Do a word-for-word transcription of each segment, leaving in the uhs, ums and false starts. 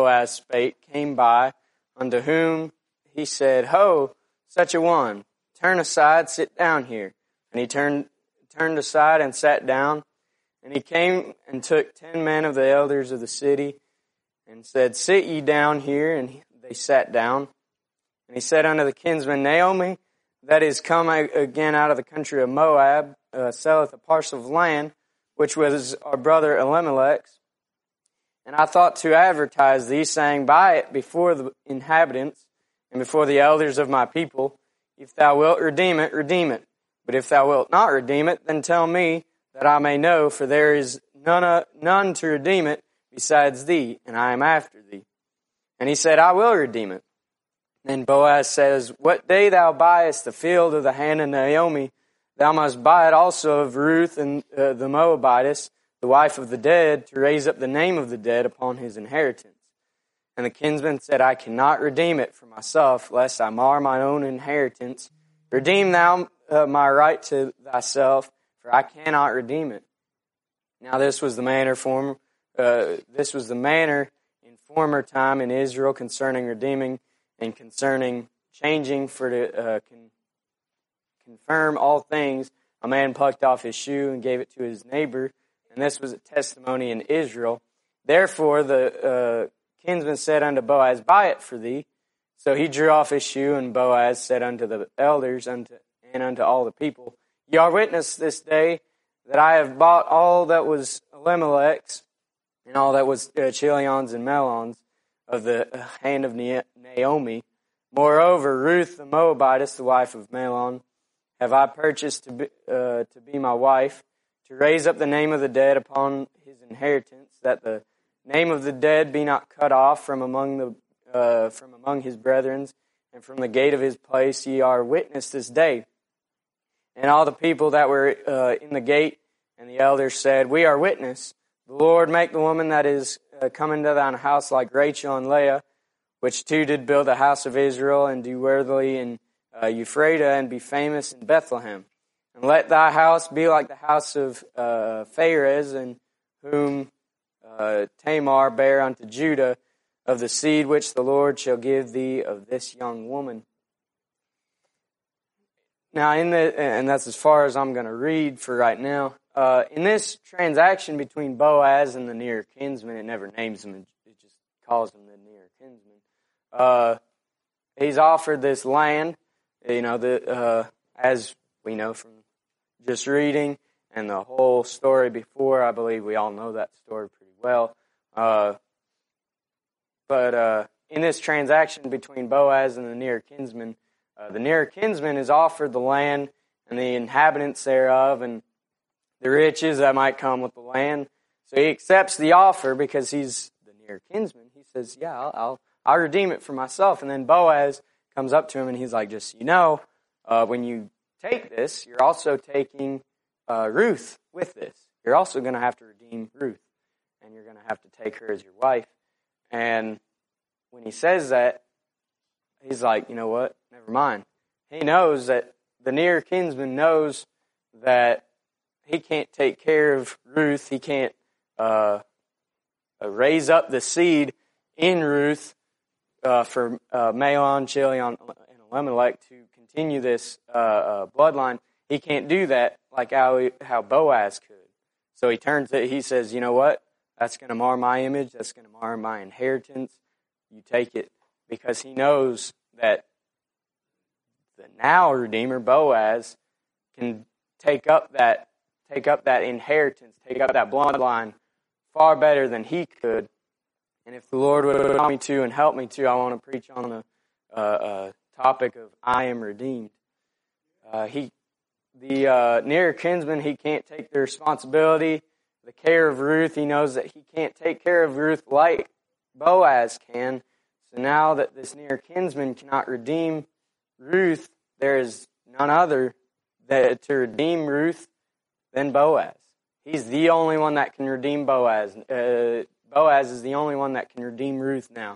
Boaz spake, came by, unto whom he said, Ho, such a one, turn aside, sit down here. And he turned turned aside and sat down. And he came and took ten men of the elders of the city, and said, Sit ye down here. And they sat down. And he said unto the kinsman, Naomi, that is come again out of the country of Moab, uh, selleth a parcel of land, which was our brother Elimelech's. And I thought to advertise thee, saying, Buy it before the inhabitants, and before the elders of my people. If thou wilt redeem it, redeem it. But if thou wilt not redeem it, then tell me, that I may know, for there is none, uh, none to redeem it besides thee, and I am after thee. And he said, I will redeem it. Then Boaz says, What day thou buyest the field of the hand of Naomi, thou must buy it also of Ruth and uh, the Moabitess, the wife of the dead, to raise up the name of the dead upon his inheritance. And the kinsman said, I cannot redeem it for myself, lest I mar my own inheritance. Redeem thou uh, my right to thyself, for I cannot redeem it. Now this was the manner form, uh, this was the manner in former time in Israel concerning redeeming and concerning changing for to uh, con- confirm all things. A man plucked off his shoe and gave it to his neighbor, and this was a testimony in Israel. Therefore the uh, kinsman said unto Boaz, Buy it for thee. So he drew off his shoe, and Boaz said unto the elders unto, and unto all the people, Ye are witness this day that I have bought all that was Elimelech's, and all that was uh, Chilion's and Mahlon's of the hand of Naomi. Moreover, Ruth the Moabitess, the wife of Mahlon, have I purchased to be, uh, to be my wife, to raise up the name of the dead upon his inheritance, that the name of the dead be not cut off from among the uh, from among his brethren, and from the gate of his place ye are witness this day. And all the people that were uh, in the gate and the elders said, We are witness. The Lord make the woman that is uh, come into thine house like Rachel and Leah, which two did build the house of Israel, and do worthily in uh, Ephratah, and be famous in Bethlehem. And let thy house be like the house of uh, Pharez, and whom uh, Tamar bare unto Judah, of the seed which the Lord shall give thee of this young woman. Now, in the and that's as far as I'm going to read for right now. Uh, in this transaction between Boaz and the near kinsman, it never names him; it just calls him the near kinsman. Uh, he's offered this land, you know, the uh, as we know from just reading and the whole story before. I believe we all know that story pretty well. Uh, but uh, in this transaction between Boaz and the near kinsman, Uh, the near kinsman is offered the land and the inhabitants thereof and the riches that might come with the land. So he accepts the offer because he's the near kinsman. He says, yeah, I'll, I'll, I'll redeem it for myself. And then Boaz comes up to him and he's like, just so you know, uh, when you take this, you're also taking uh, Ruth with this. You're also going to have to redeem Ruth. And you're going to have to take her as your wife. And when he says that, he's like, you know what? Never mind. He knows that the near kinsman knows that he can't take care of Ruth. He can't uh, raise up the seed in Ruth uh, for uh, Mahlon, Chilion, and Elimelech to continue this uh, uh, bloodline. He can't do that like how, he, how Boaz could. So he turns it. He says, you know what? That's going to mar my image. That's going to mar my inheritance. You take it, because he knows that the now Redeemer, Boaz, can take up that take up that inheritance, take up that bloodline far better than he could. And if the Lord would allow me to and help me to, I want to preach on the uh, uh, topic of I am redeemed. Uh, he, the uh, near kinsman, he can't take the responsibility, the care of Ruth. He knows that he can't take care of Ruth like Boaz can. So now that this near kinsman cannot redeem Ruth, there is none other that to redeem Ruth than Boaz. He's the only one that can redeem Boaz. Uh, Boaz is the only one that can redeem Ruth now.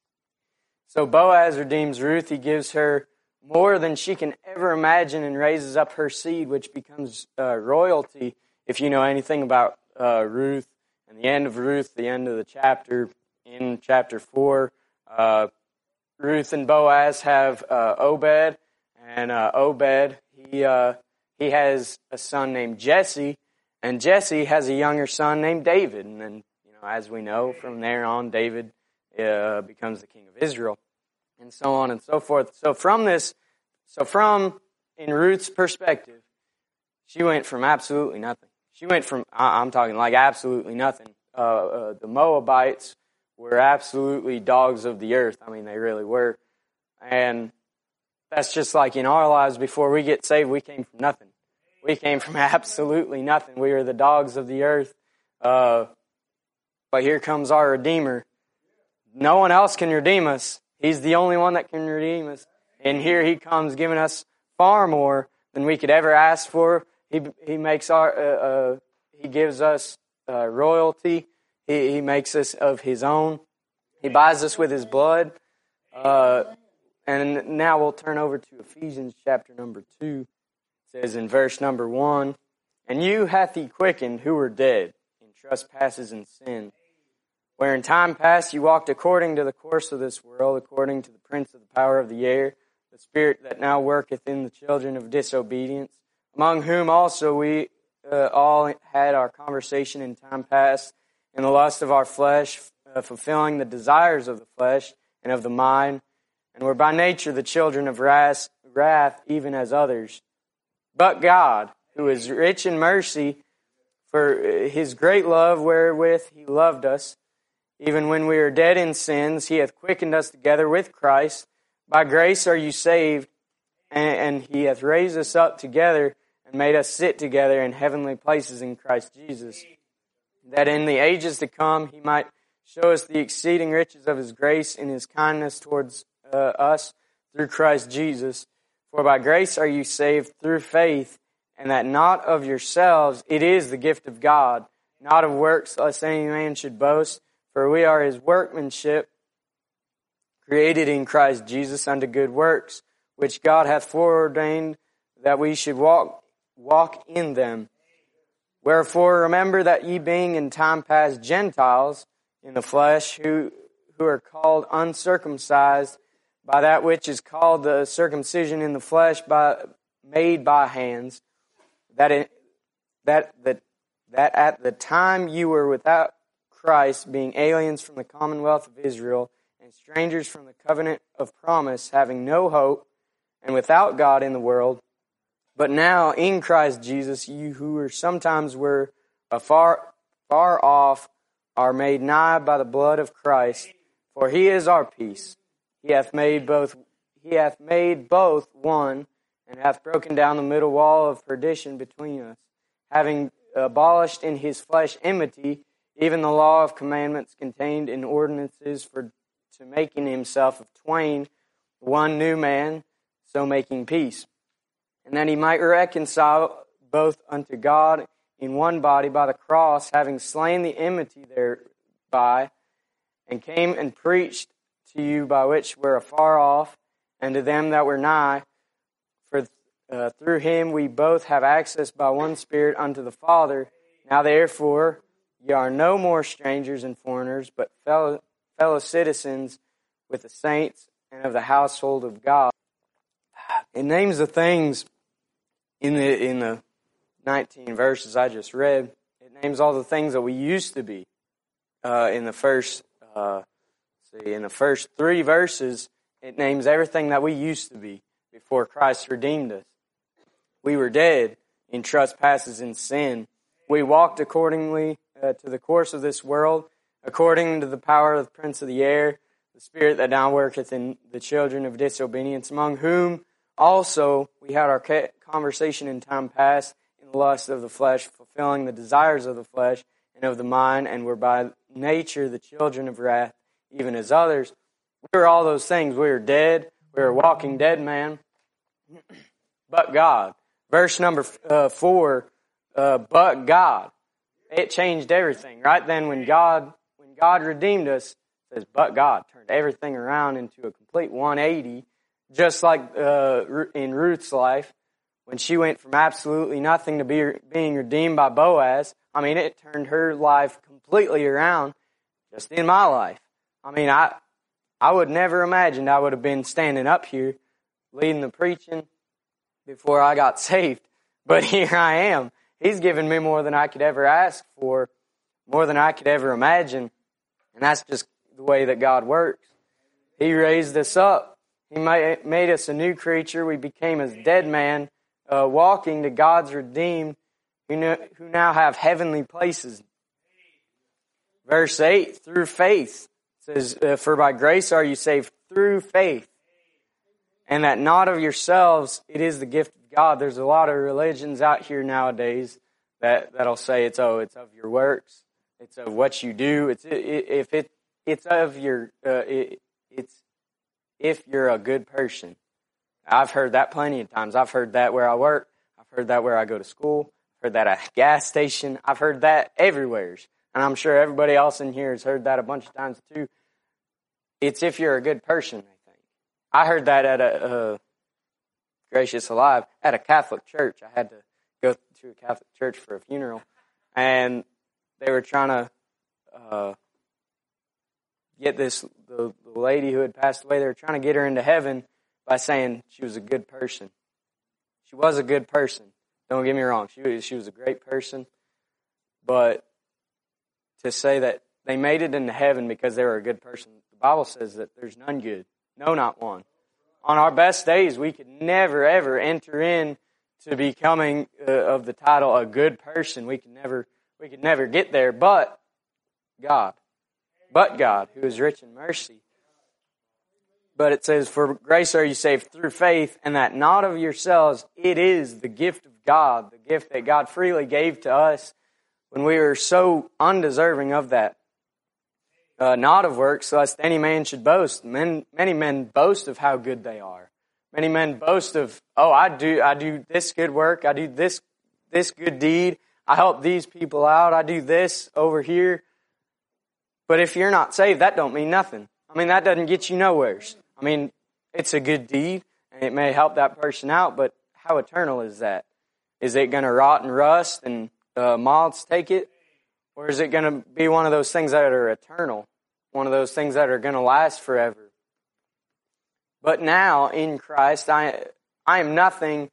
So Boaz redeems Ruth. He gives her more than she can ever imagine and raises up her seed, which becomes uh, royalty. If you know anything about uh, Ruth and the end of Ruth, the end of the chapter, in chapter four. Uh, Ruth and Boaz have uh, Obed, and uh, Obed, he uh, he has a son named Jesse, and Jesse has a younger son named David. And then, you know, as we know, from there on, David uh, becomes the king of Israel, and so on and so forth. So from this, so from in Ruth's perspective, she went from absolutely nothing. She went from, I'm talking like absolutely nothing. Uh, uh, the Moabites were absolutely dogs of the earth. I mean, they really were. And that's just like in our lives before we get saved, we came from nothing. We came from absolutely nothing. We were the dogs of the earth. Uh, but here comes our Redeemer. No one else can redeem us. He's the only one that can redeem us. And here he comes giving us far more than we could ever ask for. He he makes our uh, uh, he gives us uh, royalty. He he makes us of his own. He buys us with his blood. Uh, and now we'll turn over to Ephesians chapter number two. It says in verse number one, "And you hath he quickened who were dead in trespasses and sin, where in time past you walked according to the course of this world, according to the prince of the power of the air, the spirit that now worketh in the children of disobedience, among whom also we uh, all had our conversation in time past, in the lust of our flesh, uh, fulfilling the desires of the flesh and of the mind, and were by nature the children of wrath, wrath even as others. But God, who is rich in mercy, for his great love wherewith he loved us, even when we were dead in sins, he hath quickened us together with Christ. By grace are you saved, and, and he hath raised us up together and made us sit together in heavenly places in Christ Jesus, that in the ages to come he might show us the exceeding riches of his grace in his kindness towards uh, us through Christ Jesus. For by grace are you saved through faith, and that not of yourselves, it is the gift of God, not of works, lest any man should boast. For we are his workmanship, created in Christ Jesus unto good works, which God hath foreordained that we should walk walk in them. Wherefore remember that ye being in time past Gentiles in the flesh, who who are called uncircumcised by that which is called the circumcision in the flesh, by made by hands, that it, that that that at the time you were without Christ, being aliens from the commonwealth of Israel, and strangers from the covenant of promise, having no hope, and without God in the world. But now in Christ Jesus, you who were sometimes were afar far off, are made nigh by the blood of Christ. For he is our peace. He hath made both he hath made both one, and hath broken down the middle wall of perdition between us, having abolished in his flesh enmity, even the law of commandments contained in ordinances, for to make in himself of twain one new man, so making peace, and that he might reconcile both unto God in one body by the cross, having slain the enmity thereby, and came and preached to you by which were afar off, and to them that were nigh. For uh, through him we both have access by one Spirit unto the Father. Now therefore ye are no more strangers and foreigners, but fellow, fellow citizens with the saints and of the household of God. It names the things in the in the nineteen verses I just read. It names all the things that we used to be. Uh, in the first, uh, see, in the first three verses, it names everything that we used to be before Christ redeemed us. We were dead in trespasses and sin. We walked accordingly uh, to the course of this world, according to the power of the prince of the air, the spirit that now worketh in the children of disobedience, among whom also we had our conversation in time past in the lust of the flesh, fulfilling the desires of the flesh and of the mind, and were by nature the children of wrath, even as others. We were all those things. We were dead. We were walking dead, man. But God. Verse number uh, four, uh, but God. It changed everything. Right then when God when God redeemed us, it says, but God turned everything around into a complete one eighty, just like uh, in Ruth's life, when she went from absolutely nothing to be, being redeemed by Boaz. I mean, it turned her life completely around, just in my life. I mean, I I would never imagined I would have been standing up here leading the preaching before I got saved. But here I am. He's given me more than I could ever ask for, more than I could ever imagine. And that's just the way that God works. He raised us up. He made us a new creature. We became as dead man, uh, walking to God's redeemed, who now have heavenly places. Verse eight, through faith. It says, for by grace are you saved through faith. And that not of yourselves, it is the gift of God. There's a lot of religions out here nowadays that, that'll say it's, oh, it's of your works. It's of what you do. It's, if it, it's of your, uh, it, it's, if you're a good person. I've heard that plenty of times. I've heard that where I work. I've heard that where I go to school. I've heard that at a gas station. I've heard that everywhere. And I'm sure everybody else in here has heard that a bunch of times too. It's if you're a good person, I think. I heard that at a, uh, Gracious Alive, at a Catholic church. I had to go to a Catholic church for a funeral. And they were trying to uh, get this, the, the lady who had passed away, they were trying to get her into heaven by saying she was a good person. She was a good person. Don't get me wrong. She was, she was a great person. But to say that they made it into heaven because they were a good person, the Bible says that there's none good. No, not one. On our best days, we could never, ever enter in to becoming uh, of the title a good person. We could never, we could never get there. But God, but God, who is rich in mercy. But it says, for grace are you saved through faith, and that not of yourselves, it is the gift of God, the gift that God freely gave to us when we were so undeserving of that. Uh, not of works, lest any man should boast. Men, many men boast of how good they are. Many men boast of, oh, I do, I do this good work, I do this, this good deed, I help these people out, I do this over here. But if you're not saved, that don't mean nothing. I mean, that doesn't get you nowhere. I mean, it's a good deed, and it may help that person out, but how eternal is that? Is it going to rot and rust and uh, moths take it? Or is it going to be one of those things that are eternal? One of those things that are going to last forever? But now, in Christ, I I am nothing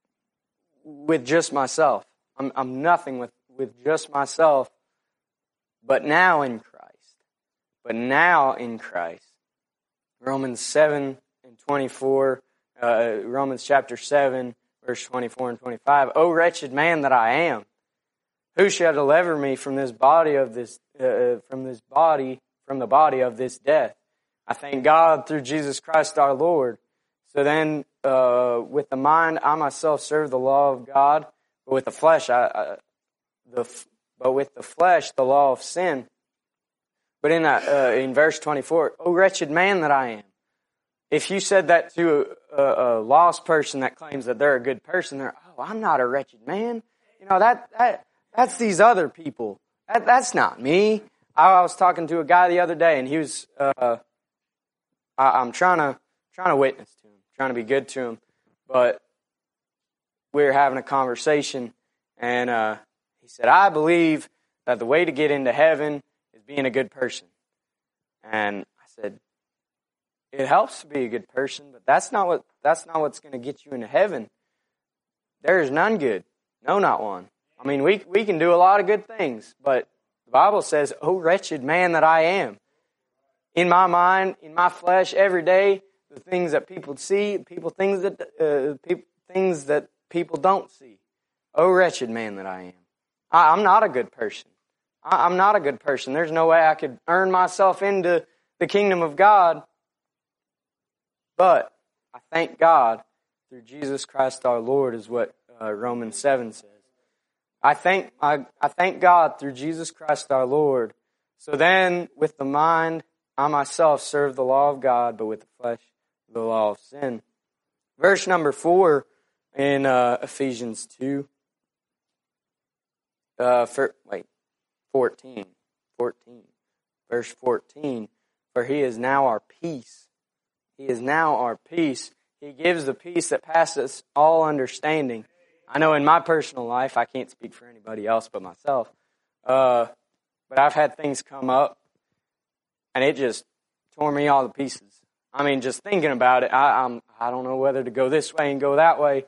with just myself. I'm, I'm nothing with, with just myself. But now in Christ. But now in Christ. Romans seven and twenty-four, uh, Romans chapter seven, verse twenty-four and twenty-five. O wretched man that I am, who shall deliver me from this body of this, uh, from this body, from the body of this death? I thank God through Jesus Christ our Lord. So then, uh, with the mind, I myself serve the law of God, but with the flesh, I, I the but with the flesh, the law of sin. But in that, uh, in verse twenty-four, O wretched man that I am. If you said that to a, a, a lost person that claims that they're a good person, they're, oh, I'm not a wretched man. You know, that, that that's these other people. That, that's not me. I, I was talking to a guy the other day, and he was, uh, I, I'm trying to, trying to witness to him, trying to be good to him, but we were having a conversation, and uh, he said, I believe that the way to get into heaven is being a good person. And I said, it helps to be a good person, but that's not what that's not what's going to get you into heaven. There is none good. No, not one. I mean, we we can do a lot of good things, but the Bible says, oh, wretched man that I am. In my mind, in my flesh, every day, the things that people see, people things that uh, people, things that people don't see. Oh, wretched man that I am. I, I'm not a good person. I, I'm not a good person. There's no way I could earn myself into the kingdom of God. But I thank God through Jesus Christ our Lord, is what uh, Romans seven says. I thank I, I thank God through Jesus Christ our Lord. So then, with the mind, I myself serve the law of God, but with the flesh, the law of sin. Verse number four in uh, Ephesians two. Uh, for, wait, fourteen. fourteen. Verse fourteen. For he is now our peace. He is now our peace. He gives the peace that passes all understanding. I know in my personal life, I can't speak for anybody else but myself, uh, but I've had things come up, and it just, tore me all to pieces. I mean, just thinking about it, I, I'm, I don't know whether to go this way and go that way.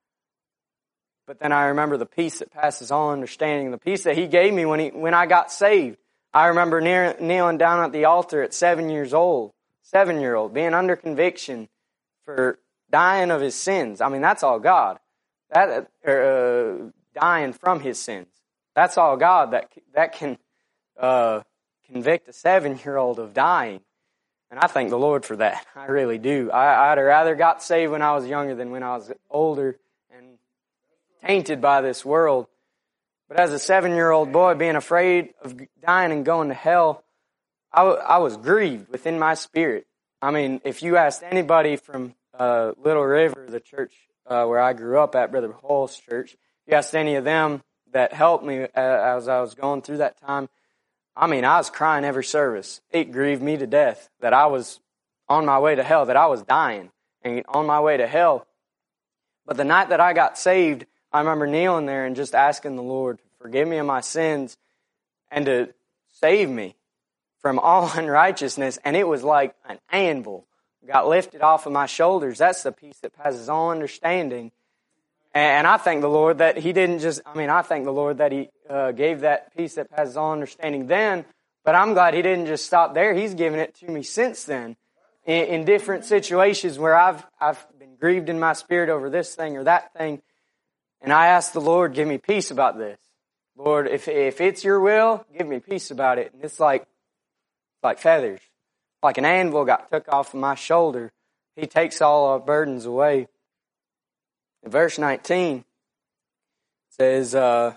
But then I remember the peace that passes all understanding, the peace that He gave me when he when I got saved. I remember near, kneeling down at the altar at seven years old, seven-year-old, being under conviction for dying of his sins. I mean, that's all God. That uh, dying from his sins. That's all God that that can uh, convict a seven-year-old of dying. And I thank the Lord for that. I really do. I, I'd rather got saved when I was younger than when I was older and tainted by this world. But as a seven-year-old boy, being afraid of dying and going to hell, I, w- I was grieved within my spirit. I mean, if you asked anybody from uh, Little River, the church uh, where I grew up at, Brother Hall's church, if you asked any of them that helped me uh, as I was going through that time, I mean, I was crying every service. It grieved me to death that I was on my way to hell, that I was dying and on my way to hell. But the night that I got saved, I remember kneeling there and just asking the Lord to forgive me of my sins and to save me from all unrighteousness. And it was like an anvil got lifted off of my shoulders. That's the peace that passes all understanding. And I thank the Lord that He didn't just, I mean, I thank the Lord that He uh, gave that peace that passes all understanding then, but I'm glad He didn't just stop there. He's given it to me since then in, in different situations where I've, I've been grieved in my spirit over this thing or that thing. And I ask the Lord, give me peace about this. Lord, if if it's your will, give me peace about it. And it's like, like feathers. Like an anvil got took off of my shoulder. He takes all our burdens away. In verse nineteen, it says, uh,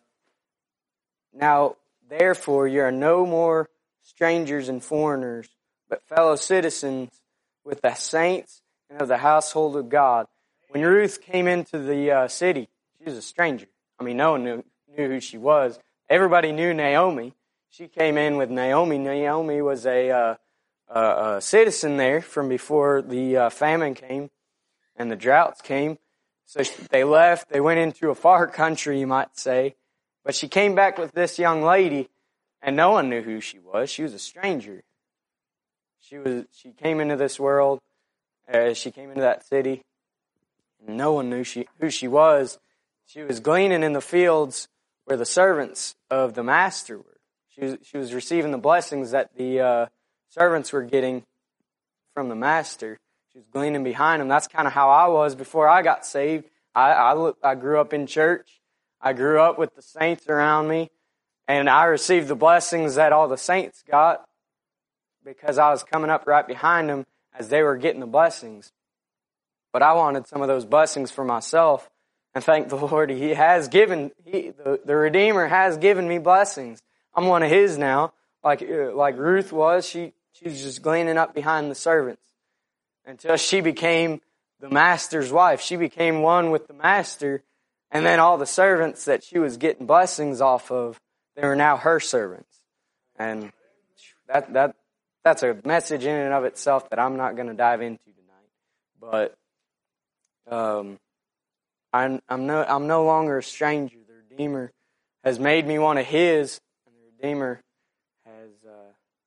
now, therefore, you are no more strangers and foreigners, but fellow citizens with the saints and of the household of God. When Ruth came into the uh, city, she was a stranger. I mean, no one knew, knew who she was. Everybody knew Naomi. She came in with Naomi. Naomi was a, uh, a, a citizen there from before the uh, famine came and the droughts came. So they left. They went into a far country, you might say. But she came back with this young lady, and no one knew who she was. She was a stranger. She was. She came into this world. Uh, she came into that city, and no one knew she who she was. She was gleaning in the fields where the servants of the master were. She was, she was receiving the blessings that the uh, servants were getting from the master. She was gleaning behind them. That's kind of how I was before I got saved. I, I, I grew up in church. I grew up with the saints around me. And I received the blessings that all the saints got because I was coming up right behind them as they were getting the blessings. But I wanted some of those blessings for myself. And thank the Lord, He has given, he, the, the Redeemer has given me blessings. I'm one of His now. Like, like Ruth was, she, she was just gleaning up behind the servants until she became the master's wife. She became one with the master. And then all the servants that she was getting blessings off of, they were now her servants. And that, that, that's a message in and of itself that I'm not going to dive into tonight. But, um, I'm, I'm no, I'm no longer a stranger. The Redeemer has made me one of His, and the Redeemer has, uh,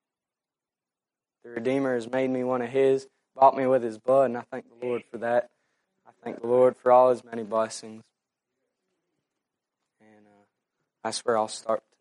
the Redeemer has made me one of His, bought me with His blood, and I thank the Lord for that. I thank the Lord for all His many blessings. And uh, that's where I'll start